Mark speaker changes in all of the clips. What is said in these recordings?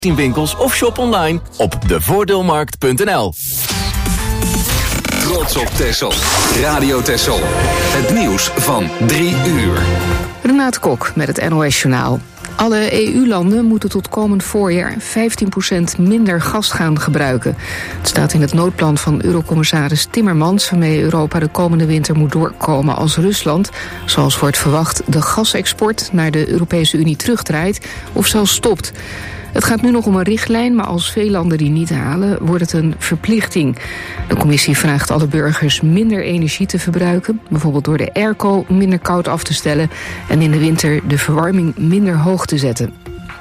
Speaker 1: winkels of shop online op devoordeelmarkt.nl.
Speaker 2: Trots op Texel. Radio Texel. Het nieuws van 3 uur.
Speaker 3: Renate Kok met het NOS Journaal. Alle EU-landen moeten tot komend voorjaar 15% minder gas gaan gebruiken. Het staat in het noodplan van Eurocommissaris Timmermans, waarmee Europa de komende winter moet doorkomen als Rusland, zoals wordt verwacht, de gasexport naar de Europese Unie terugdraait of zelfs stopt. Het gaat nu nog om een richtlijn, maar als veel landen die niet halen, wordt het een verplichting. De commissie vraagt alle burgers minder energie te verbruiken, bijvoorbeeld door de airco minder koud af te stellen en in de winter de verwarming minder hoog te zetten.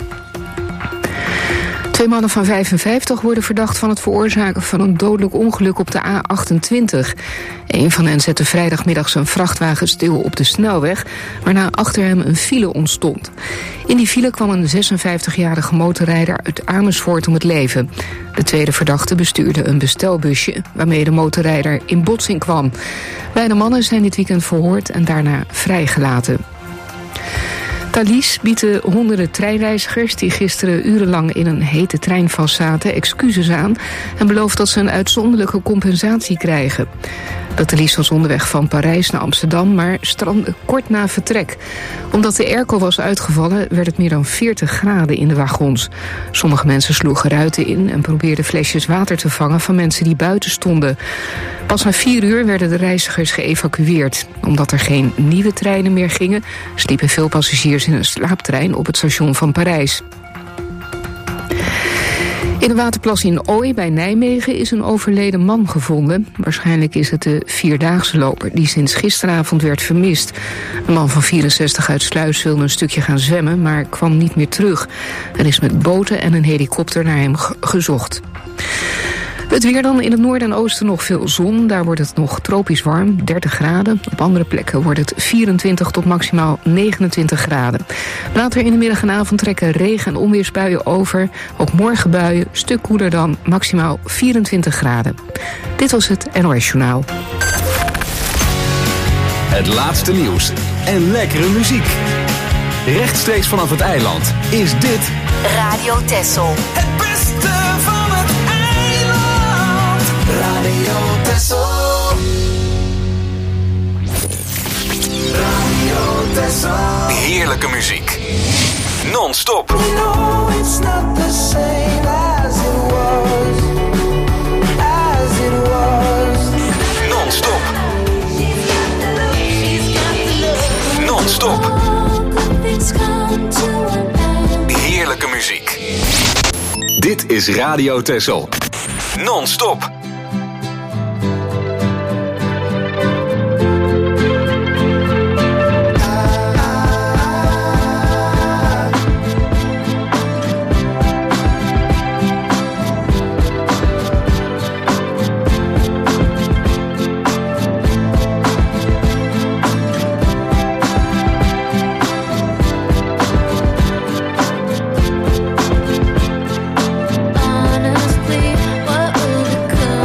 Speaker 3: 2 mannen van 55 worden verdacht van het veroorzaken van een dodelijk ongeluk op de A28. Een van hen zette vrijdagmiddag zijn vrachtwagen stil op de snelweg, waarna achter hem een file ontstond. In die file kwam een 56-jarige motorrijder uit Amersfoort om het leven. De tweede verdachte bestuurde een bestelbusje, waarmee de motorrijder in botsing kwam. Beide mannen zijn dit weekend verhoord en daarna vrijgelaten. Thalys biedt de honderden treinreizigers die gisteren urenlang in een hete trein vastzaten excuses aan en belooft dat ze een uitzonderlijke compensatie krijgen. De Thalys was onderweg van Parijs naar Amsterdam, maar strandde kort na vertrek. Omdat de airco was uitgevallen, werd het meer dan 40 graden in de wagons. Sommige mensen sloegen ruiten in en probeerden flesjes water te vangen van mensen die buiten stonden. Pas na 4 uur werden de reizigers geëvacueerd. Omdat er geen nieuwe treinen meer gingen, sliepen veel passagiers in een slaaptrein op het station van Parijs. In een waterplas in Ooij bij Nijmegen is een overleden man gevonden. Waarschijnlijk is het de 4-daagse loper die sinds gisteravond werd vermist. Een man van 64 uit Sluis wilde een stukje gaan zwemmen, maar kwam niet meer terug. Er is met boten en een helikopter naar hem gezocht. Het weer dan: in het noorden en oosten nog veel zon. Daar wordt het nog tropisch warm, 30 graden. Op andere plekken wordt het 24 tot maximaal 29 graden. Later in de middag en avond trekken regen- en onweersbuien over. Ook morgen buien, stuk koeler dan, maximaal 24 graden. Dit was het NOS Journaal.
Speaker 2: Het laatste nieuws en lekkere muziek. Rechtstreeks vanaf het eiland is dit
Speaker 4: Radio Texel.
Speaker 5: Het beste van het eiland. Radio Texel. Radio Texel.
Speaker 2: heerlijke muziek. Non-stop.
Speaker 5: We know it's not the same as it was. As it was.
Speaker 2: Non-stop. Non-stop. Heerlijke muziek. Dit is Radio Texel. Non-stop.
Speaker 6: Honestly, what will become?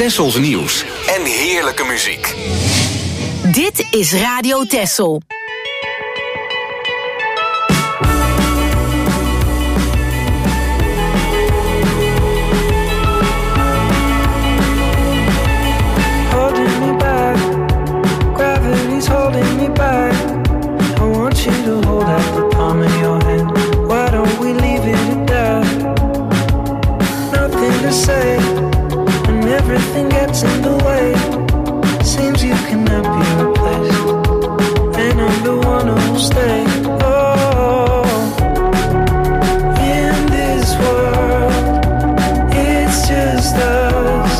Speaker 2: Tessels nieuws en heerlijke muziek.
Speaker 4: Dit is Radio Tessel.
Speaker 5: Holding me back, gravity's holding me back. I want you to hold out the palm of your hand. Why don't we leave it at that? Nothing to say, and everything gets in the way. Seems you cannot be replaced, and I'm the one who'll stay. Oh, in this world, it's just us.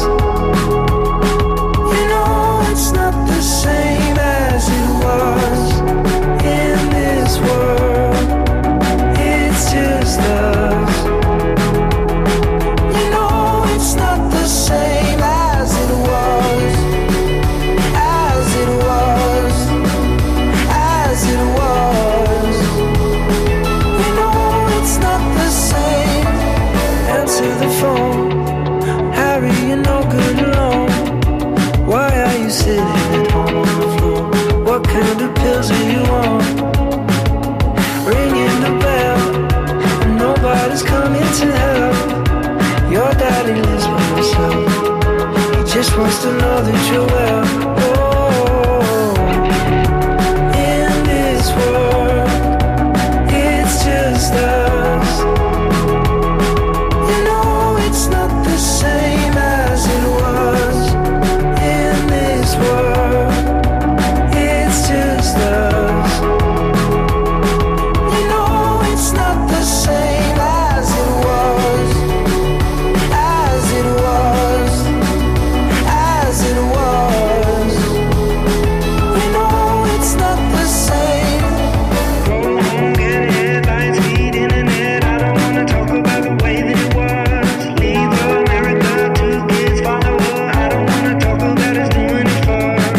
Speaker 5: You know it's not the same as it was. In this world, it's just us. You know it's not the same as it was. As it was. As it was. You know it's not the same. Answer the phone. Harry, you're no good alone. Why are you sitting at home on the floor? What kind of pills are you on? Ringing the bell, and nobody's coming to help. Your daddy lives by himself. He just wants to know that you're well. Oh, in this world, it's just us. You know it's not the same as it was. In this world, it's just us. You know it's not the same as it was. As it was. As it was. You know it's not the same. Go home, get headlines, feed internet. I don't wanna talk about the way that it was. Leave America, 2 kids follow her. I don't wanna talk about us doing it first.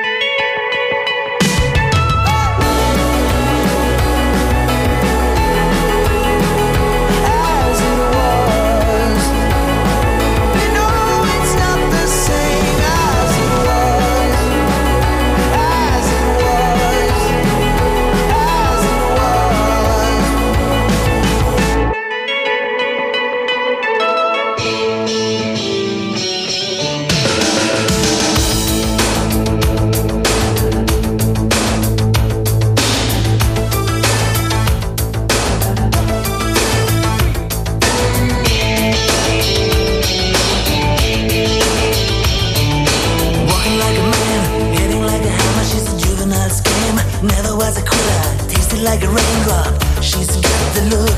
Speaker 5: As it was. You know it's not the same as it was. As it was. As it was.
Speaker 6: Walking like a man, hitting like a hammer. She's a juvenile scam. Never was a quitter, tasted like a raindrop. She's got the look.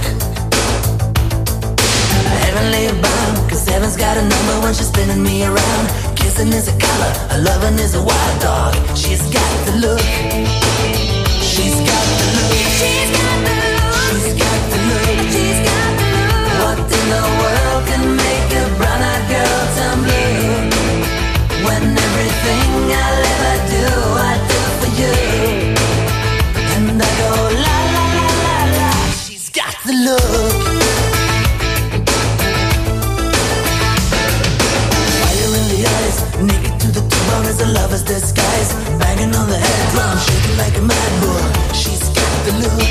Speaker 6: Heavenly bound, 'cause heaven's got a number when she's spinning me around. Kissing is a color, her loving is a wild dog. She's got the look. She's got the look. She's got the look. She's got the look. She's got the look. What in the world can make a brown-eyed girl turn blue? When everything I'll ever do, I do for you. And I go la la la la la. She's got the look. Fire in the eyes, naked to the bone as a lover's disguise. Banging on the head drum, shaking like a mad bull. She's got the look.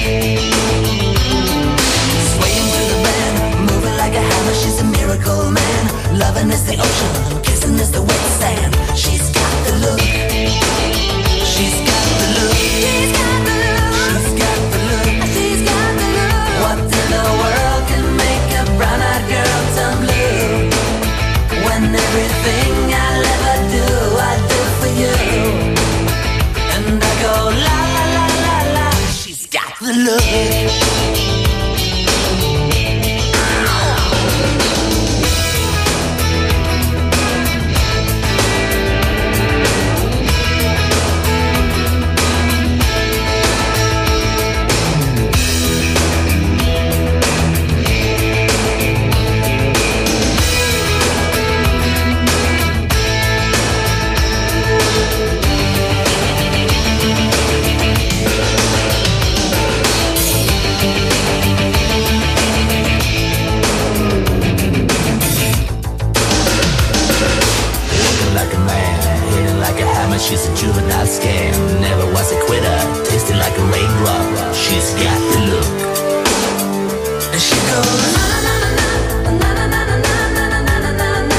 Speaker 6: Swaying to the band, moving like a hammer. She's a miracle man. Loving is the ocean, kissing is the wet sand. She's got the look. She's got the look. She's got the look. She's got the look. She's got the look. What in the world can make a brown-eyed girl turn blue? When everything I'll ever do, I do for you. And I go la la la la la. She's got the look. juvenile scam. Never was a quitter, tasted like a raindrop. She's got the look. And she goes na na na na na na na na na na na na na na.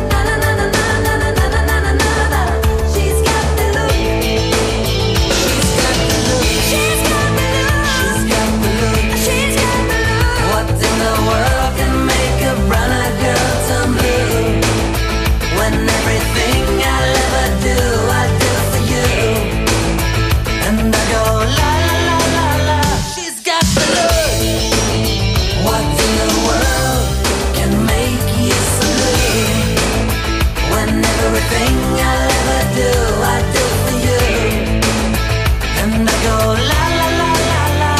Speaker 6: She's got the look. She's got the look. She's got the look. She's got the look. What in the world can make a brown-eyed girl turn blue? When everything I'll ever do, I do for you. And I go la la la la la. She's got the look. What in the world can make you so blue? When everything I'll ever do, I do for you. And I go la la la la la.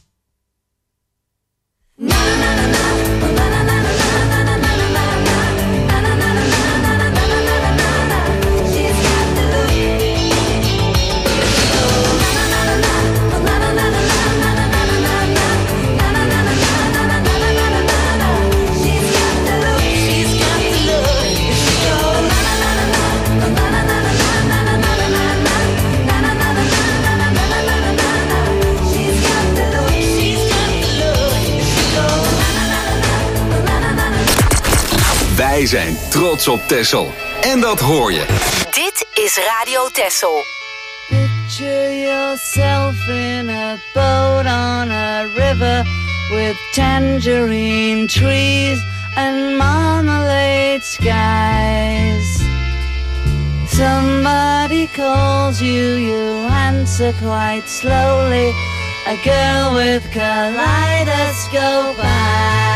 Speaker 6: Na na na na na na na na na na na na na. She's got the look.
Speaker 2: Wij zijn trots op Texel. En dat hoor je.
Speaker 4: Dit is Radio Texel.
Speaker 7: Picture yourself in a boat on a river with tangerine trees and marmalade skies. Somebody calls you, you answer quite slowly. A girl with kaleidoscope eyes.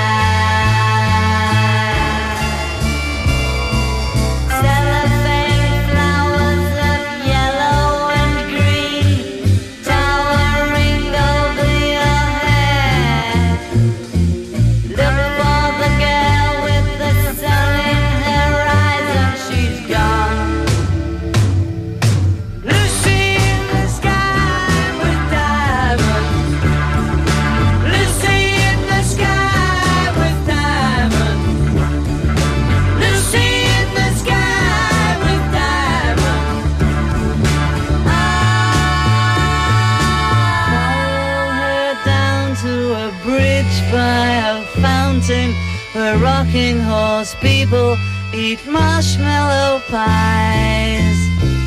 Speaker 7: Where rocking horse people eat marshmallow pies.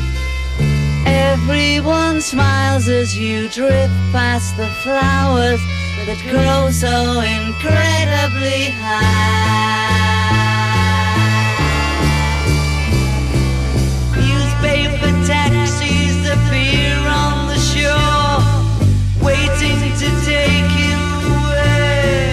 Speaker 7: Everyone smiles as you drift past the flowers that grow so incredibly high. Newspaper taxis appear on the shore, waiting to take you away.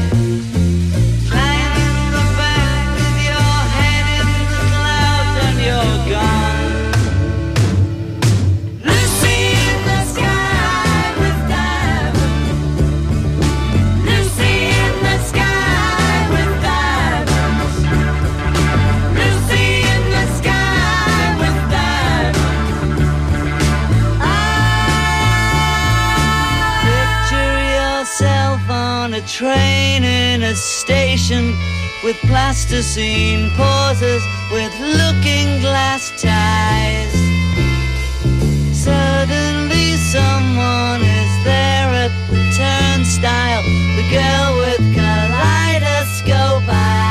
Speaker 7: Train in a station with plasticine pauses with looking glass ties. Suddenly someone is there at the turnstile, the girl with kaleidoscope eyes.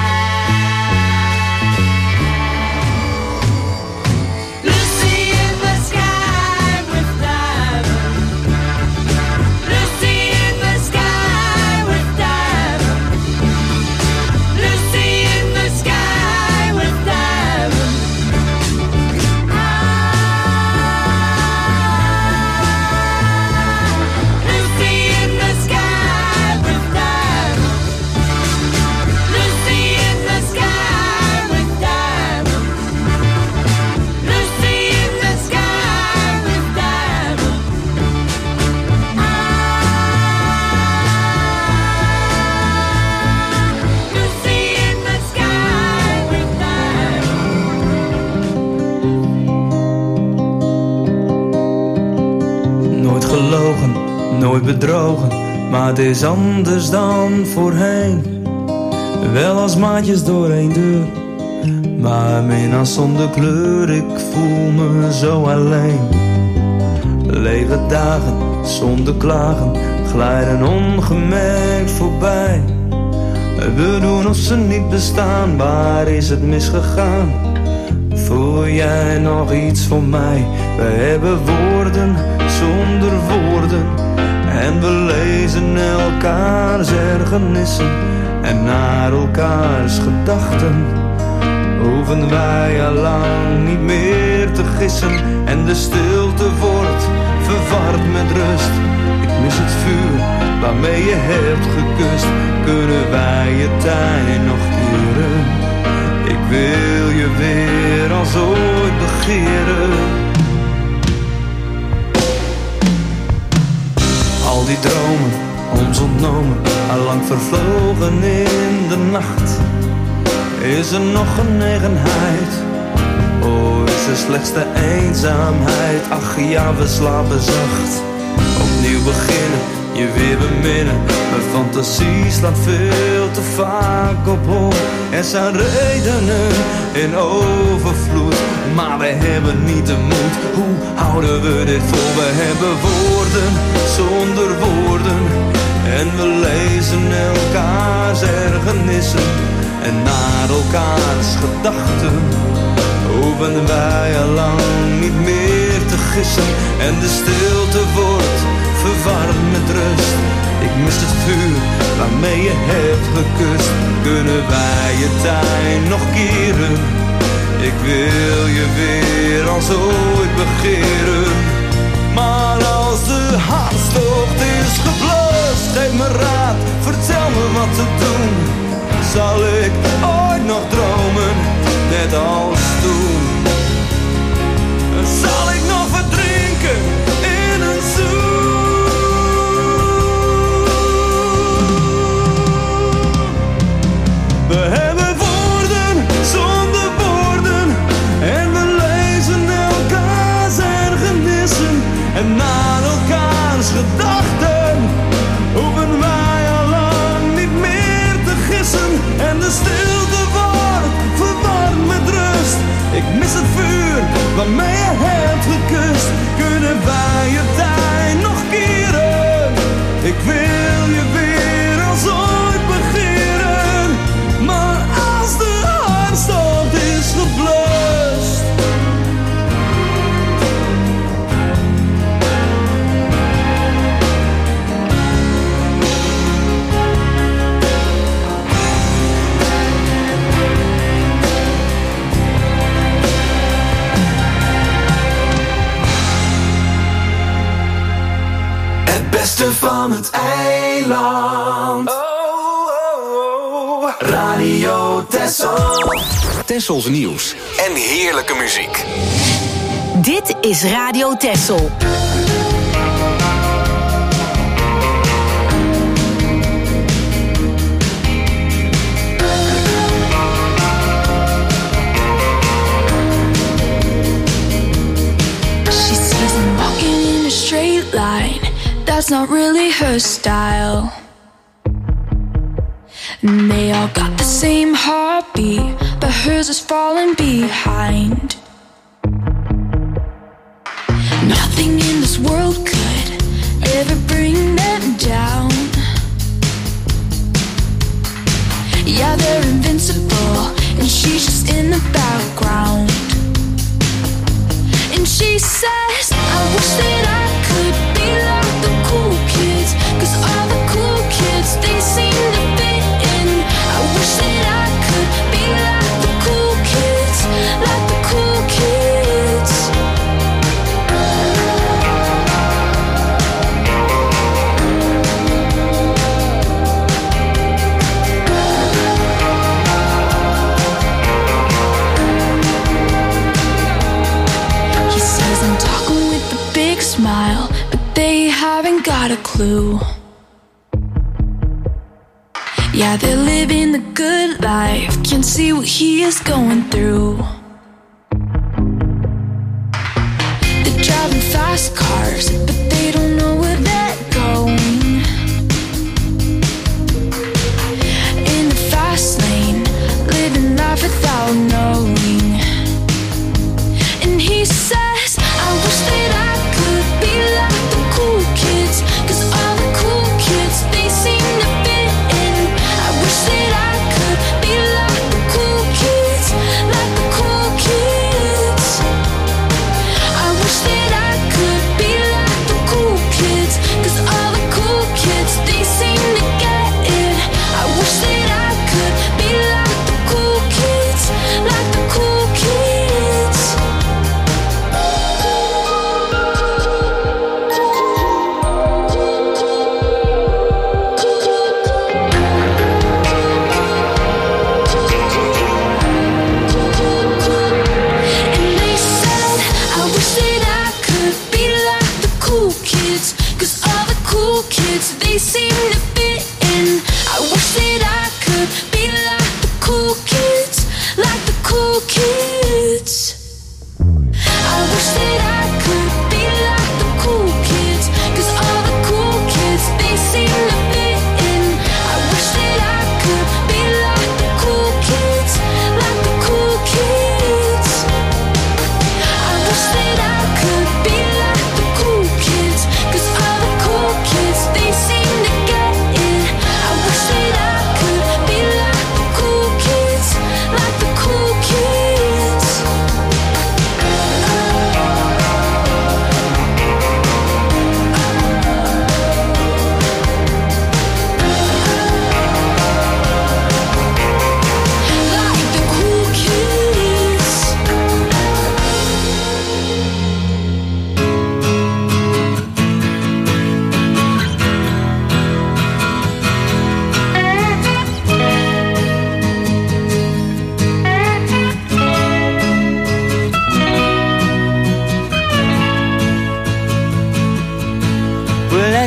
Speaker 8: Nooit bedrogen, maar het is anders dan voorheen. Wel als maatjes door één deur, Maar mina zonder kleur, ik voel me zo alleen. Lege dagen zonder klagen glijden ongemerkt voorbij. We doen of ze niet bestaan, waar is het misgegaan? Voel jij nog iets voor mij? We hebben woorden zonder woorden. En we lezen elkaars ergernissen. En naar elkaars gedachten hoeven wij al lang niet meer te gissen. En de stilte wordt verward met rust. Ik mis het vuur waarmee je hebt gekust. Kunnen wij je tijd nog keren? Ik wil je weer als ooit begeren. Al die dromen, ons ontnomen, allang vervlogen in de nacht. Is er nog genegenheid? Oh, is er slechts de eenzaamheid? Ach ja, we slapen zacht. Opnieuw beginnen, je weer beminnen. Mijn fantasie slaat veel te vaak op hol. Er zijn redenen in overvloed, maar we hebben niet de moed. Hoe houden we dit vol? We hebben woorden zonder woorden. En we lezen elkaars ergernissen. En naar elkaars gedachten hoeven wij al lang niet meer te gissen. En de stilte wordt verwarmd met rust. Ik mis het vuur waarmee je hebt gekust. Kunnen wij je tijd nog keren? Ik wil je weer als ooit begeren. Maar als de hartstocht is geblust, geef me raad, vertel me wat te doen. Zal ik ooit nog dromen, net als toen? Zal ik nog verdrinken in een zoen? We hebben woorden zonder woorden. En we lezen elkaars ergernissen. En naar elkaars gedachten hoeven wij al lang niet meer te gissen. En de stilte wordt verwarmd met rust. Ik mis het vuur waarmee je hebt gekust. Kunnen wij je tijd nog keren? Ik wil je weer als ooit begeren. Maar als de hartstocht is geblust,
Speaker 2: beste van het eiland. Radio Texel. Texels nieuws en heerlijke muziek.
Speaker 4: Dit is Radio Texel.
Speaker 9: She sees him walking in a straight line. That's not really her style. And they all got the same heartbeat, but hers is falling behind. Nothing in this world could ever bring them down. Yeah, they're invincible, and she's just in the background. And she says, I wish that I could be like the cool kids, 'cause all the cool kids, they seem to fit in. I wish that I could be like the cool kids, like the cool kids. He says I'm talking with a big smile, but they haven't got a clue. Yeah, they're living the good life, can't see what he is going through. They're driving fast cars, but they don't know where they're going. In the fast lane, living life without knowing.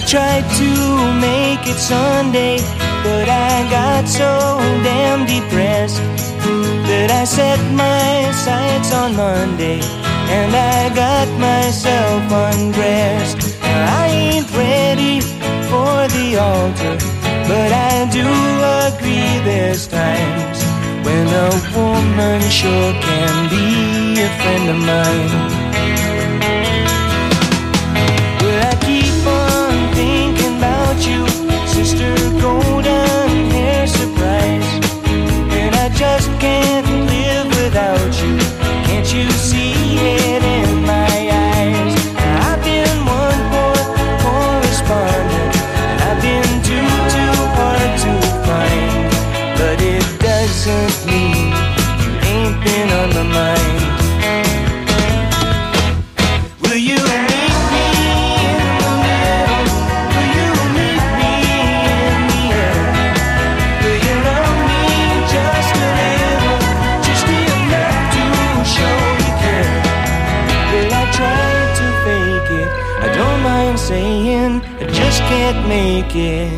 Speaker 5: tried to make it Sunday, but I got so damn depressed that I set my sights on Monday, and I got myself undressed. I ain't ready for the altar, but I do agree there's times when a woman sure can be a friend of mine. Well, I keep on thinking about you, Sister Golden Hair Surprise, and I just can't live without you. Can't you see it in my eyes? I've been one poor correspondent, and I've been too hard to find, but it doesn't mean you ain't been on my mind. Will you meet me in the middle? Will you meet me in the air? Will you love me just a little, just enough to show you care? Well, I tried to fake it, I don't mind saying I just can't make it.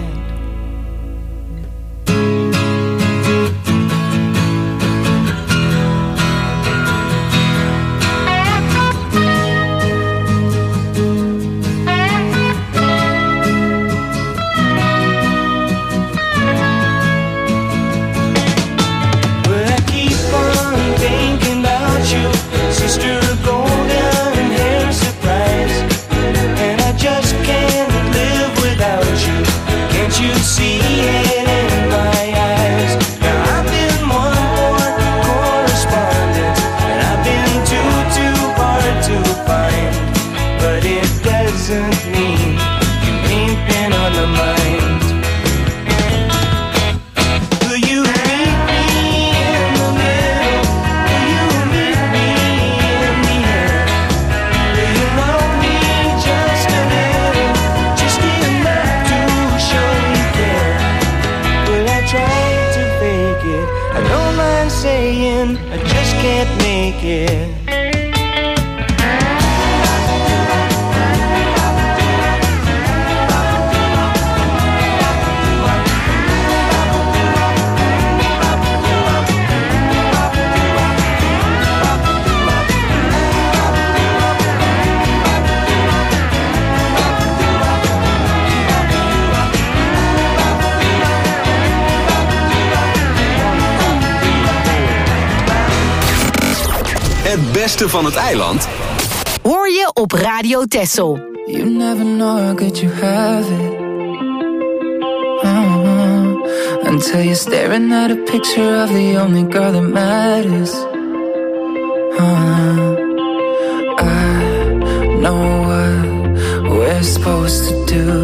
Speaker 2: Het beste van het eiland
Speaker 4: hoor je op Radio Texel.
Speaker 10: You never know how good you have it. Until you're staring at a picture of the only girl that matters. I know what we're supposed to do.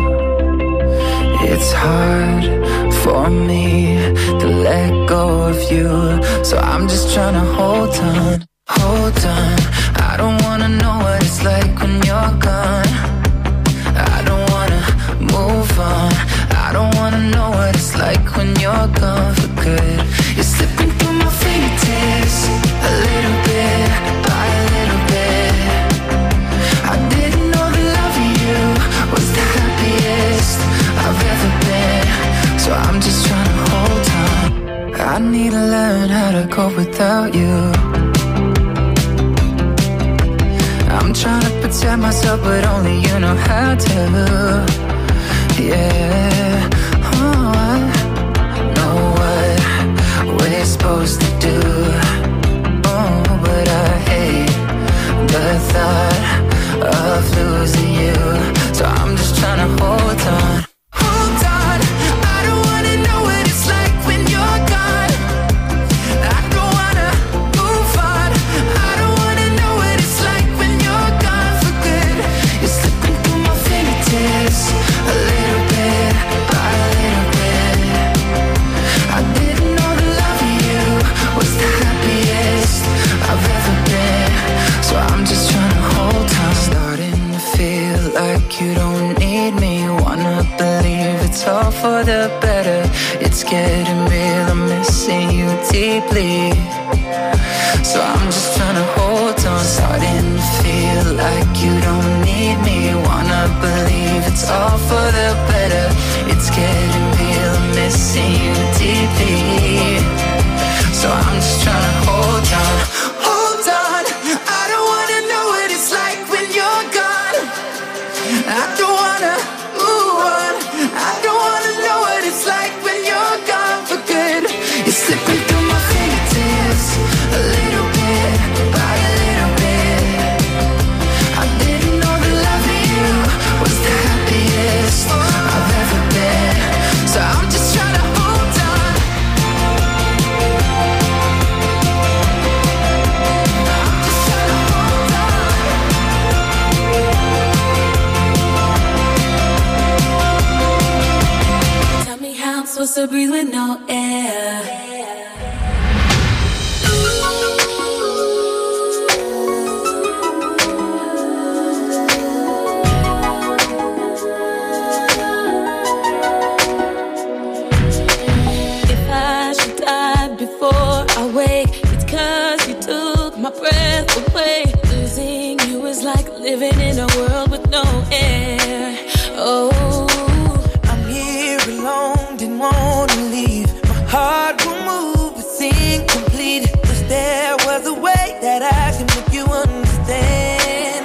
Speaker 10: It's hard for me to let go of you, so I'm just trying to hold on. Hold on, I don't wanna know what it's like when you're gone. I don't wanna move on. I don't wanna know what it's like when you're gone for good. You're slipping through my fingertips, a little bit by a little bit. I didn't know the love of you was the happiest I've ever been, so I'm just trying to hold on. I need to learn how to cope without you. I'm trying to protect myself, but only you know how to. Yeah, oh, I know what we're supposed to do. Oh, but I hate the thought of losing you, so I'm just trying to hold on. Hold on, I don't wanna know what it's like when you're gone. I don't wanna move on. I don't wanna know what it's like when you're gone for good. You're slipping through my fingertips, a little bit by a little bit. I didn't know the love of you was the happiest I've ever been, so I'm just trying to hold on. Starting to feel like you don't need me. Wanna believe it's all for the better. It's getting real, I'm missing you deeply, so I'm just trying to hold on. Starting to feel like you don't need me. Wanna believe it's all missing you deeply. So I'm just trying to hold on. Hold on. I don't wanna know what it's like when you're gone. I don't wanna move on. I don't wanna know what it's like when you're gone for good. You're slipping through my fingertips, a little bit by a little bit. I didn't know that loving you was the happiest I've ever been. So I'm just trying to hold on. I'm just trying to hold on.
Speaker 9: Tell me how I'm supposed to breathe with no air. Before I wake, it's 'cause you took my breath away. Losing you is like living in a world with no air. Oh,
Speaker 5: I'm here alone, didn't wanna leave. My heart will move, it's incomplete. Wish there was a way that I can make you understand.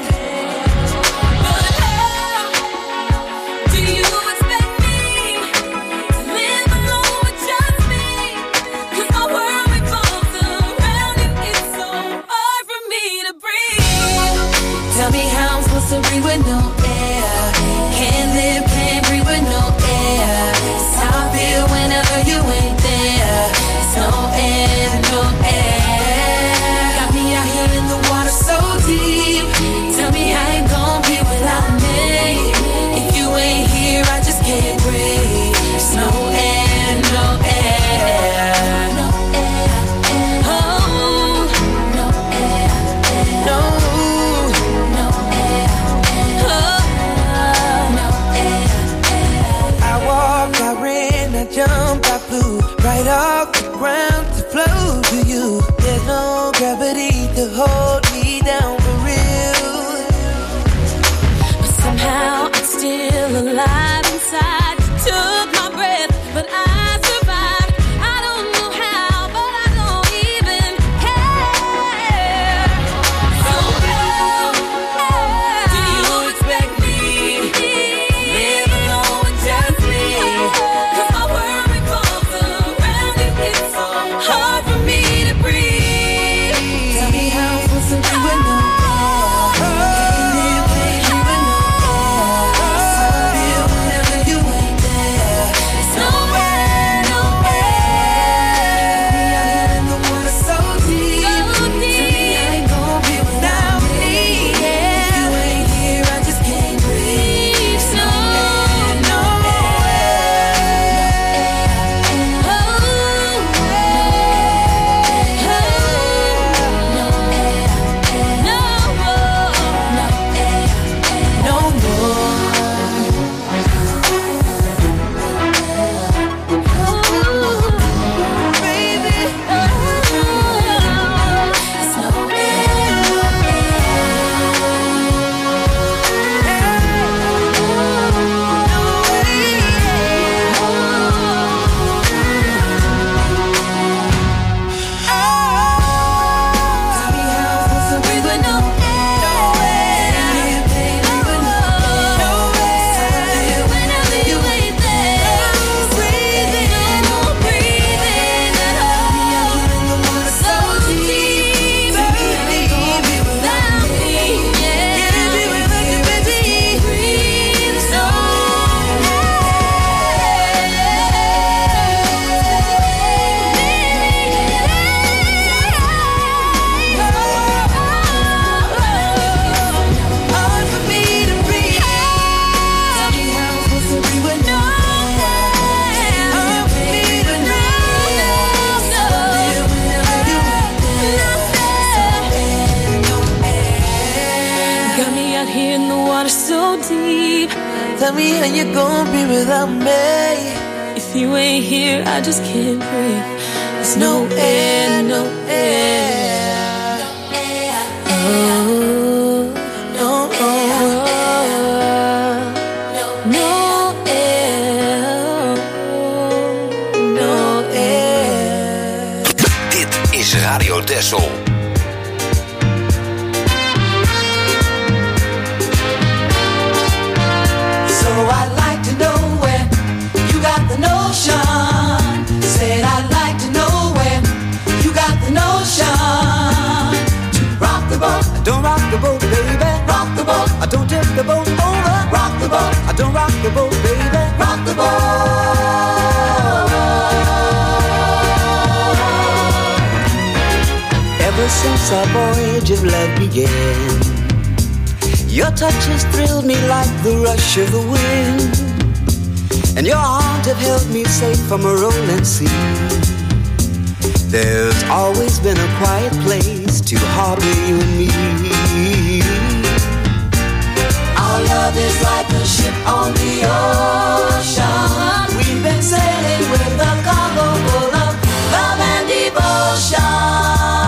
Speaker 9: but how do you expect me to live alone with just me? 'Cause my world revolves around you. It's so hard for me to breathe.
Speaker 6: Tell me how I'm supposed to breathe with no air. Can't live, can't breathe with no air. It's how I feel whenever you ain't there. It's no air, no air. Got me out here in the water so deep. Tell me how you gon' be without me. If you ain't here, I just can't breathe. It's no air, no air. No air, oh, no air, no. No air, oh, no air.
Speaker 5: I walked, I ran, I jumped, I flew right off the ground to flow to you. There's no gravity to hold me down for real.
Speaker 9: But somehow I'm still alive inside. You took my breath, but I survived. I don't know how, but I don't even care. So how do you expect me to live alone with just me? 'Cause my world revolves around you. It's so hard for me to breathe.
Speaker 6: Tell me how I'm supposed to be with no air. Can't live, can't breathe with no air. It's how I feel whenever you ain't there. It's no air, no air. Got me out here in the water so deep. Tell me how you gon' be without me. If you ain't here, I just can't breathe. It's no air, no
Speaker 5: No more. Baby. Tell me how you gon' be without me.
Speaker 9: If you ain't here, I just can't breathe. There's no air, no air. Oh, no air. No air.
Speaker 2: Texel.
Speaker 6: So I'd like to know where you got the notion. Said I'd like to know where you got the notion. To rock the boat, don't rock the boat, baby. Rock the boat, I don't tip the boat over. Rock the boat, I don't rock the boat, baby. Rock the boat. Ever since our voyage of love began, your touch has thrilled me like the rush of the wind, and your arms have held me safe from a rolling sea. There's always been a quiet place to harbor you and me. Our love is like a ship on the ocean. We've been sailing with a cargo full of love and devotion.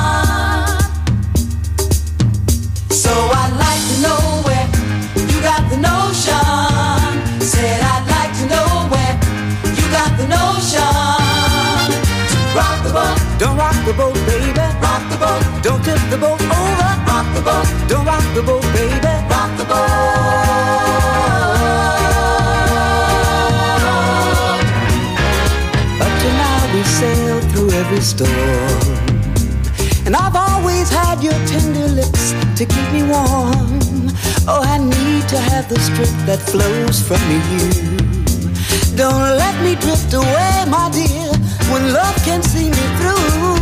Speaker 6: So I'd like to know where you got the notion. Said I'd like to know where you got the notion. To rock the boat, don't rock the boat, baby. Rock the boat, don't tip the boat over. Rock the boat, don't rock the boat, baby. Rock the boat. Up to now we sailed through every storm, and I've always had your tender lips to keep me warm. Oh, I need to have the strength that flows from you. Don't let me drift away, my dear, when love can see me through.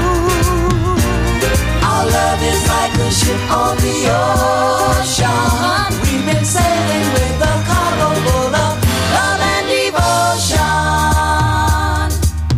Speaker 6: Our love is like a ship on the ocean. We've been sailing with a cargo full of love and devotion.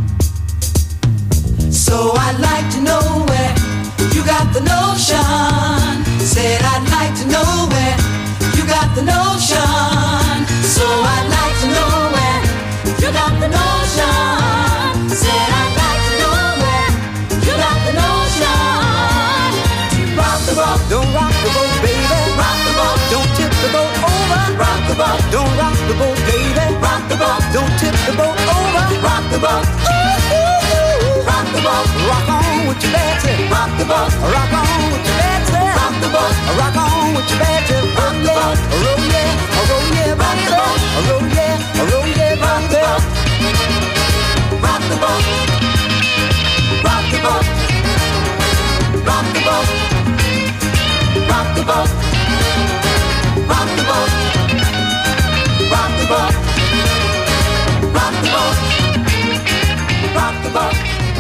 Speaker 6: So I'd like to know where you got the notion. Said I'd like to know where you got the notion. So I'd like to know where you got the notion. Said I'd like to know where you got the notion. To rock the boat, don't rock the boat, baby. Rock the boat, don't tip the boat over. Rock the boat, don't rock the boat, baby. Rock the boat, don't tip the boat over. Rock the boat, rock the boat, rock on with your bad tip. Rock the boat, rock on with your bad tip. Rock the boat, rock on with your bad tip. Rock the boat, roll yeah, roll yeah, rock the boat, roll yeah, roll yeah, rock the boat. Rock the boat, rock the boat, rock the boat, rock the boat, rock the boat, rock the boat, rock the boat, rock the boat.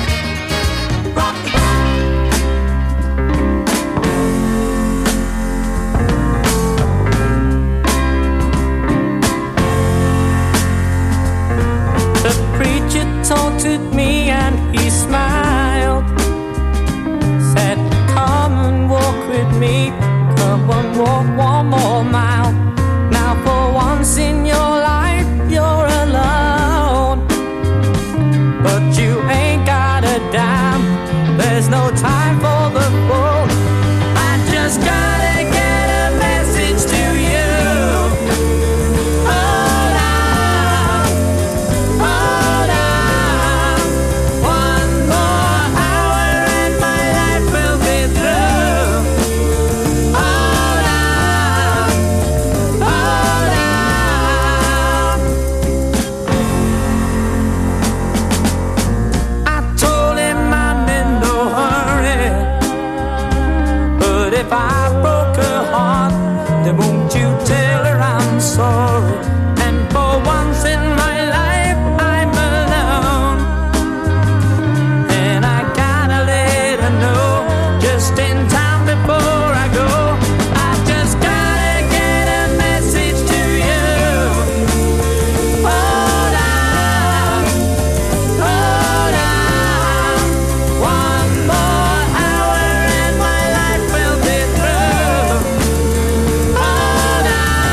Speaker 11: The preacher taunted me and he smiled, said, come and walk with me, come and walk one more mile. Now for once in your life you're alone, but you ain't got a dime, there's no time for the phone. I just gotta get a message to you. If I broke her heart, then won't you tell her I'm sorry? And for once in my life I'm alone, and I gotta let her know just in time before I go. I just gotta get a message to you. Hold on, hold on, one more hour and my life will be through. Hold on.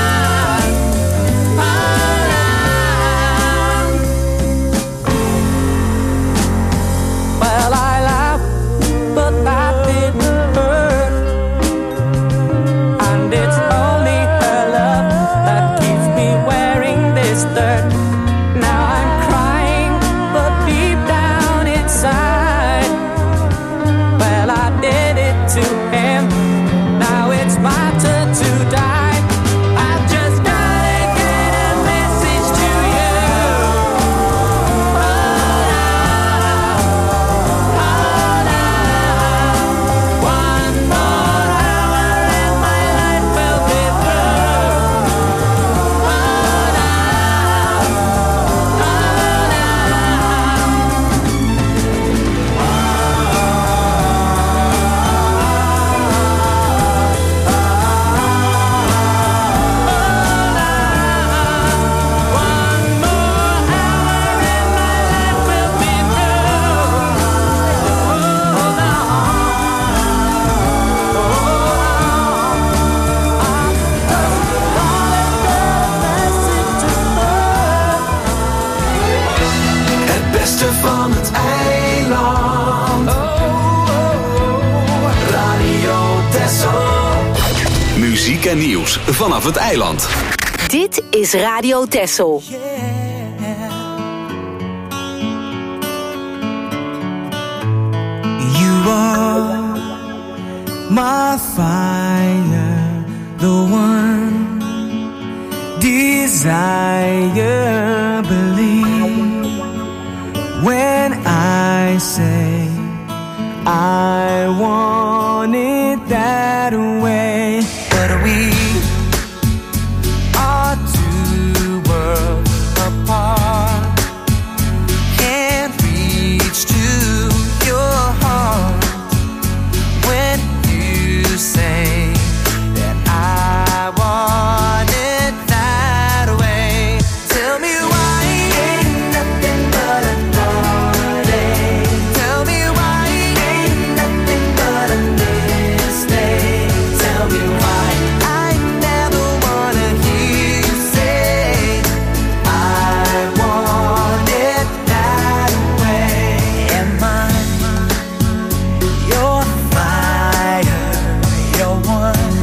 Speaker 2: en nieuws vanaf het eiland.
Speaker 4: Dit is Radio Texel.
Speaker 5: You are my fire, the one desire. Believe when I say I want it that way. But we are two worlds apart. Can't reach to your heart when you say that I want it that way. Tell me why ain't nothing but a heartache. Tell me why ain't nothing but a mistake. Tell me why I never wanna hear you say I want it that way. Am I your fire, your one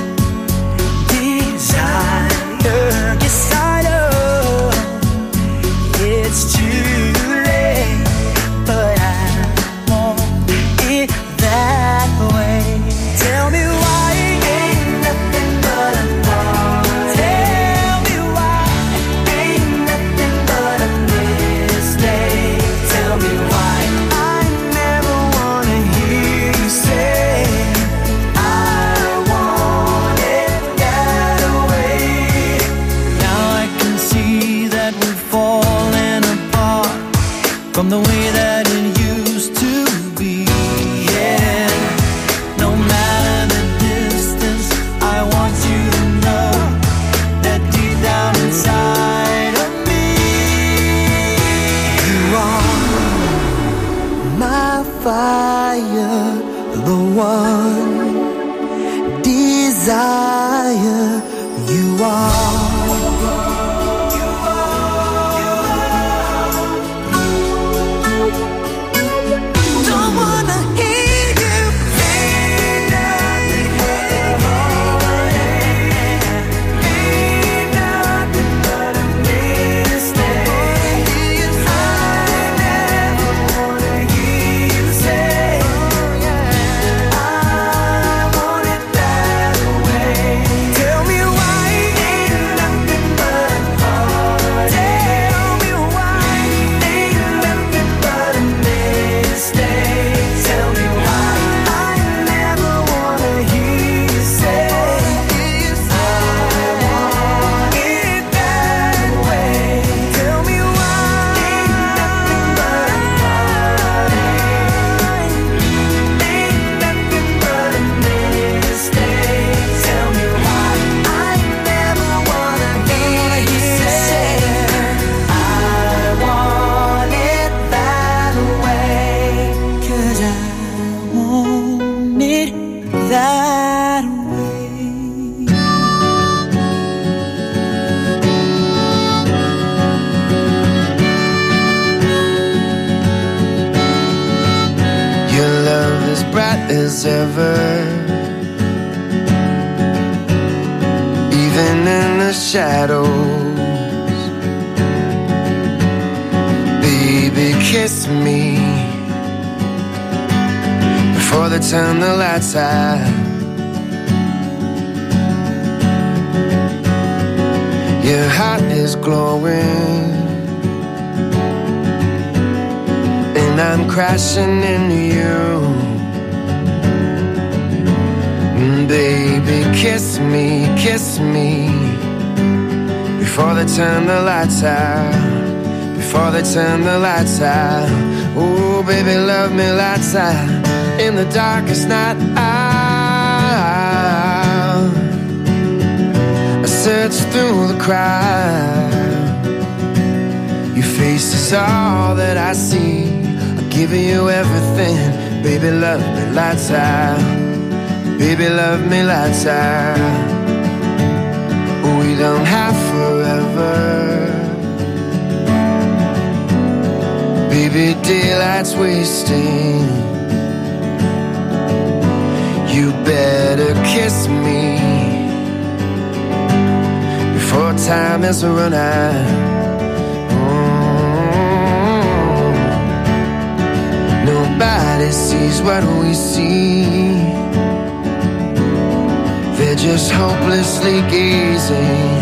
Speaker 5: desire? Yes, I know it's too late, but I want it that way. Tell me why ain't nothing but a thought. Tell me why ain't nothing but a mistake. Tell me why I never wanna hear you say I want it that way. Now I can see that we've fallen apart from the way that it used to be. Yeah, no matter the distance, I want you to know that deep down inside of me, you are my fire, the one desire. You are. Don't wanna hear you say nothing but a mistake. I never wanna hear you say I want it that way. Tell me why ain't nothing but a heart. Tell me why ain't nothing but a mistake. Tell me why I never wanna hear you say I want it that way. Tell me why ain't nothing but a heart. Ain't nothing but a mistake. Tell me why I never wanna hear you say I want it that way. 'Cause I want it that way. Your love is bright as ever, even in the shadows. Baby, kiss me before they turn the lights out. Your heart is glowing, and I'm crashing into you. Baby, kiss me before they turn the lights out. Before they turn the lights out. Oh, baby, love me lights out in the darkest night out. I search through the crowd. Your face is all that I see. I'll give you everything. Baby, love me lights out. Baby, love me lights out. We don't have forever. Baby, daylight's wasting. You better kiss me time has run out. Nobody sees what we see. They're just hopelessly gazing.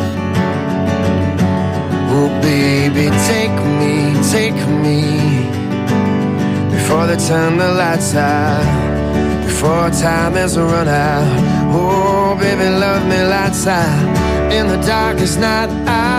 Speaker 5: Oh baby, take me before they turn the lights out, before time has run out. Oh baby, love me lights out in the darkest night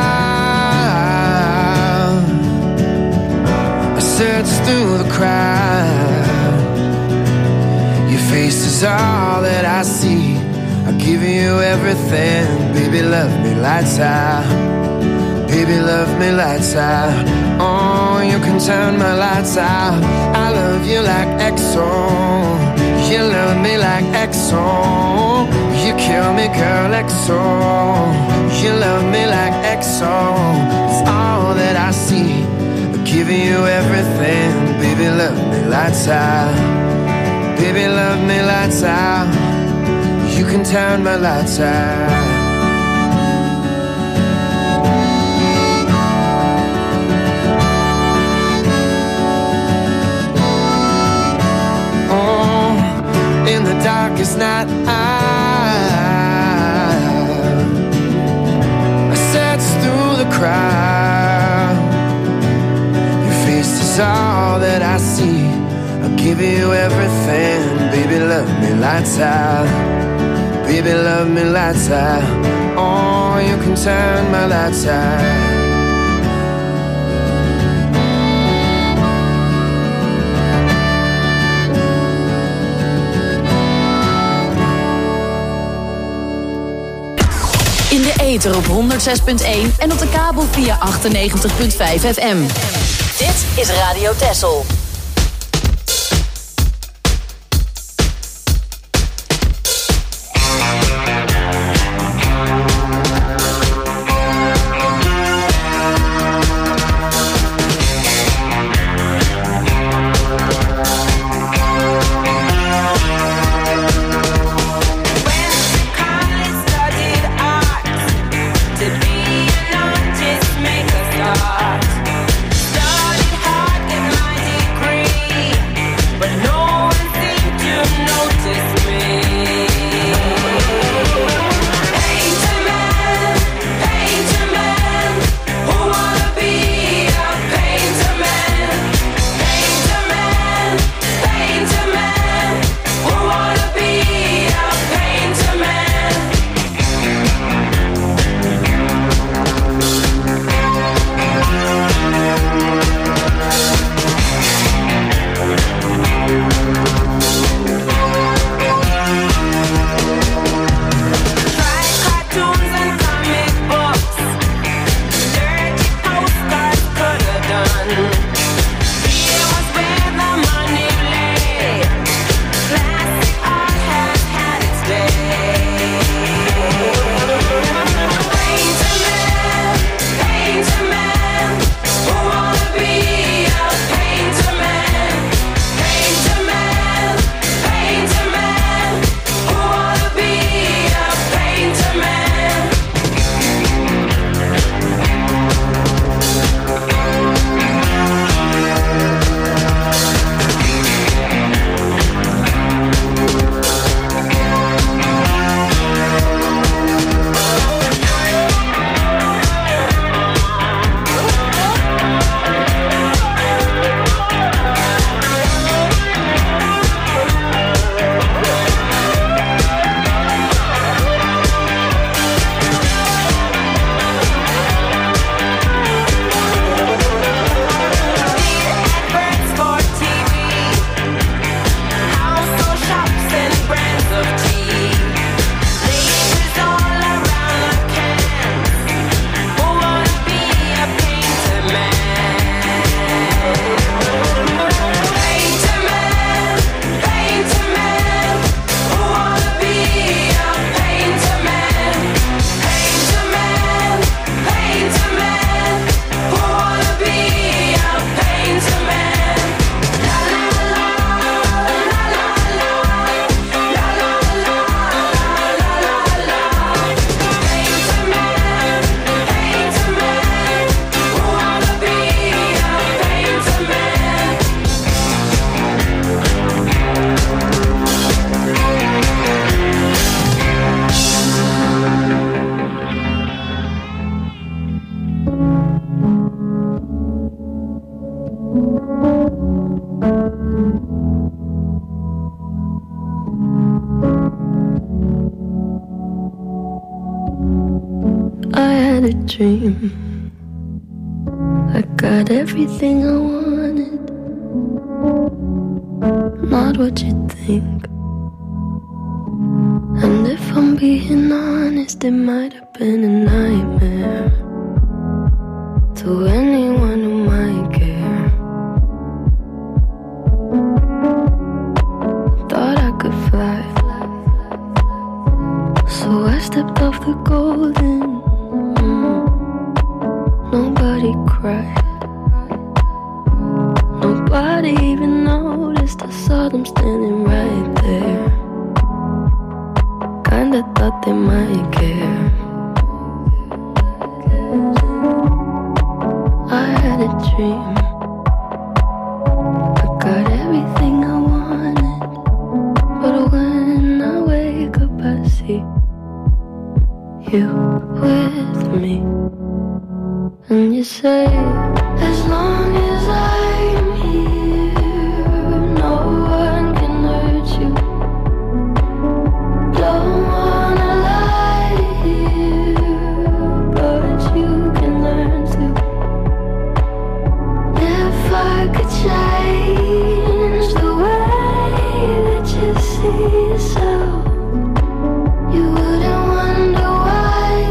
Speaker 5: out. I search through the crowd. Your face is all that I see. I give you everything. Baby, love me lights out. Baby, love me lights out. Oh, you can turn my lights out. I love you like XO. You love me like XO. You kill me, girl, XO. You love me like XO. It's all that I see. I'm giving you everything. Baby, love me lights out. Baby, love me lights out. You can turn my lights out. In the darkest night I search through the crowd. Your face is all that I see. I'll give you everything. Baby, love me lights out. Baby, love me lights out. Oh, you can turn my lights out.
Speaker 4: In de ether op 106.1 en op de kabel via 98.5 FM. Dit is Radio Texel.
Speaker 12: Started hard, get my degree.
Speaker 9: I had a dream. I got everything I wanted. Not what you think. And if I'm being honest, it might have been a nightmare to anyone who might care. Thought I could fly, so I stepped off the golden. Nobody cried. Nobody even noticed. I saw them standing right there. Kinda thought they might care. I had a dream. I got everything I wanted. But when I wake up I see you with me. And you say, as long as I'm here, no one can hurt you. Don't wanna lie here, but you can learn to. If I could change the way that you see yourself, you wouldn't wonder why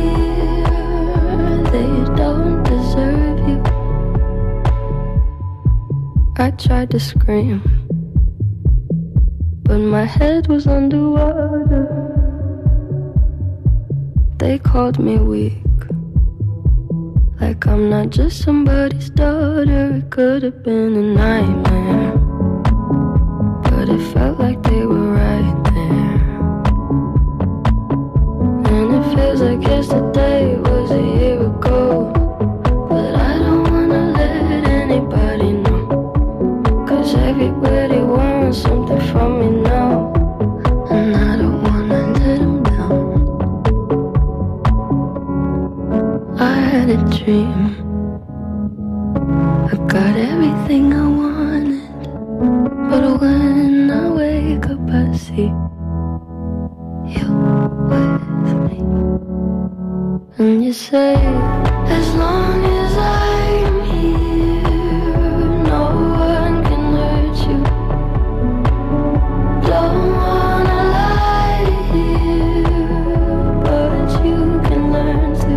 Speaker 9: they don't deserve you. I tried to scream, but my head was underwater. They called me weak, like I'm not just somebody's daughter. It could have been a nightmare, but it felt like they were right there. And it feels like yesterday was a year ago. But I don't wanna let anybody know, 'cause everybody wants something from me now. And I don't wanna let them down. I had a dream. I got everything I wanted. But when I wake up I see you with me. And you say, as long as I'm here, no one can hurt you. Don't wanna lie here, but you can learn to.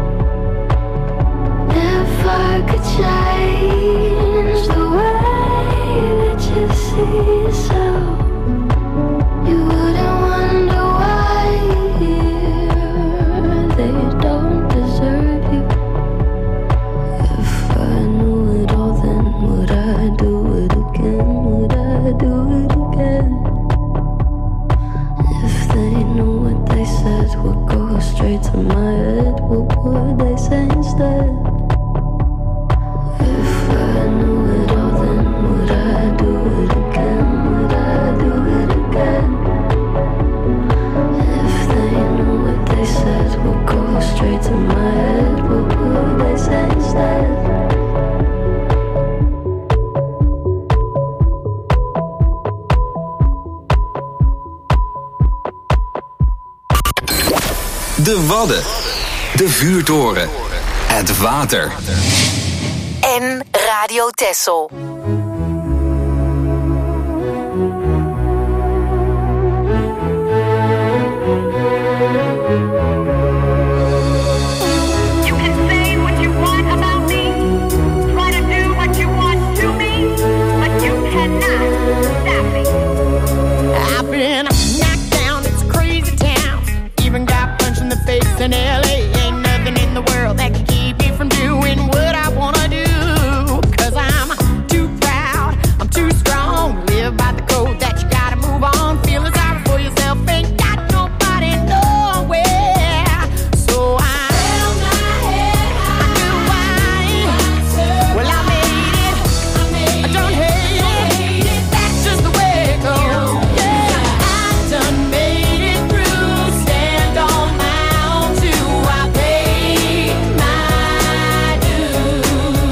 Speaker 9: If I could change the way that you see yourself, you wouldn't wonder why they don't deserve you. If I knew it all, then would I do it again? Would I do it again? If they knew what they said would go straight to my head, what would they say instead? If I knew it all, then would I do it again? Would I do it again? If they knew what they said would go straight to my head, what would they say instead?
Speaker 2: De Wadden. De vuurtoren. Het water.
Speaker 4: En Radio Texel.
Speaker 12: You can say what you want about me, try to do what you want to me, but you cannot stop me.
Speaker 11: I've been knocked down, it's a crazy town. Even got punched in the face in LA. Ain't nothing in the world that can keep me from doing what I wanna do. 'Cause I'm too proud, I'm too strong. Live by the code that you gotta move on. Feeling sorry for yourself, ain't got nobody nowhere. So I held my head high. I knew why. Well, I made it. I don't hate it. That's just the way it goes. Yeah, I done made it through. Stand on my own too. I paid my dues.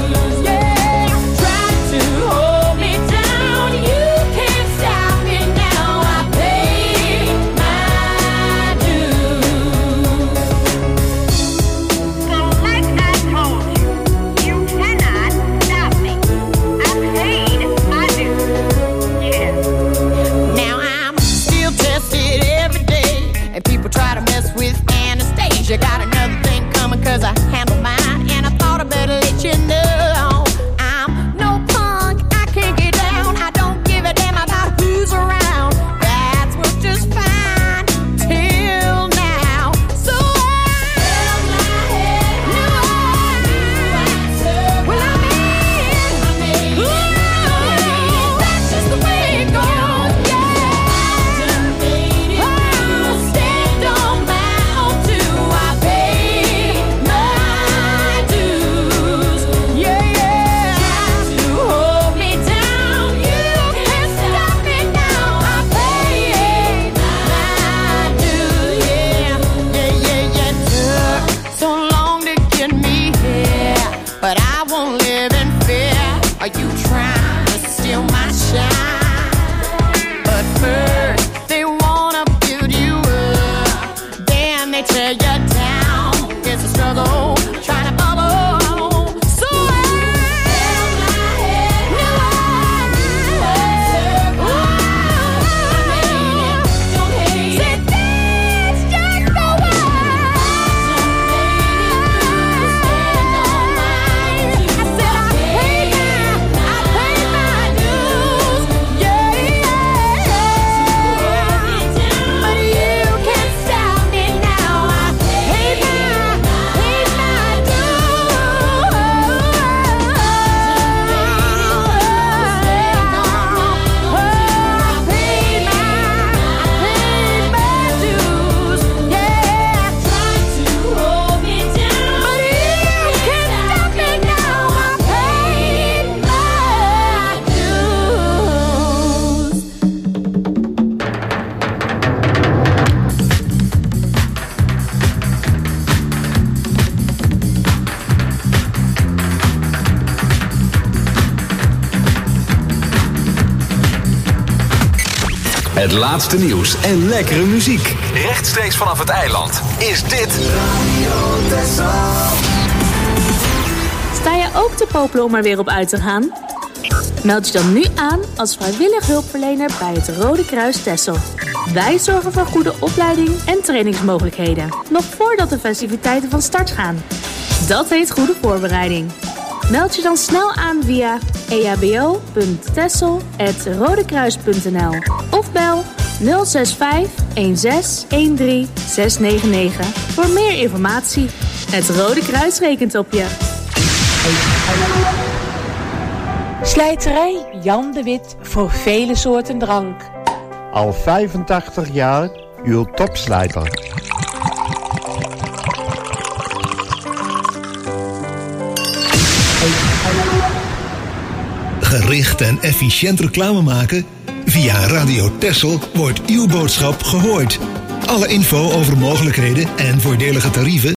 Speaker 13: 'cause I handle mine, and I thought I better let you know I'm no punk, I can't get down, I don't give a damn about who's around. That's what's just fine till now. So that's just the way it goes, yeah. Stand on my own too, I pay my dues, yeah. Try to hold me down, you can't stop me now. I pay my dues, yeah. Took so long to get me here, but I won't live in fear. Are you trying to steal my shine? But first they wanna build you up, then they tear you down. It's a struggle trying to bubble. So
Speaker 2: Het laatste nieuws en lekkere muziek. Rechtstreeks vanaf het eiland is dit Radio Texel.
Speaker 14: Sta je ook te popelen om er weer op uit te gaan? Meld je dan nu aan als vrijwillig hulpverlener bij het Rode Kruis Texel. Wij zorgen voor goede opleiding en trainingsmogelijkheden, nog voordat de festiviteiten van start gaan. Dat heet goede voorbereiding. Meld je dan snel aan via ehbo.texel@rodekruis.nl of bel 065 16 13 699 voor meer informatie. Het Rode Kruis rekent op je.
Speaker 15: Slijterij Jan de Wit voor vele soorten drank.
Speaker 16: Al 85 jaar uw topslijter.
Speaker 17: Gericht en efficiënt reclame maken? Via Radio Texel wordt uw boodschap gehoord. Alle info over mogelijkheden en voordelige tarieven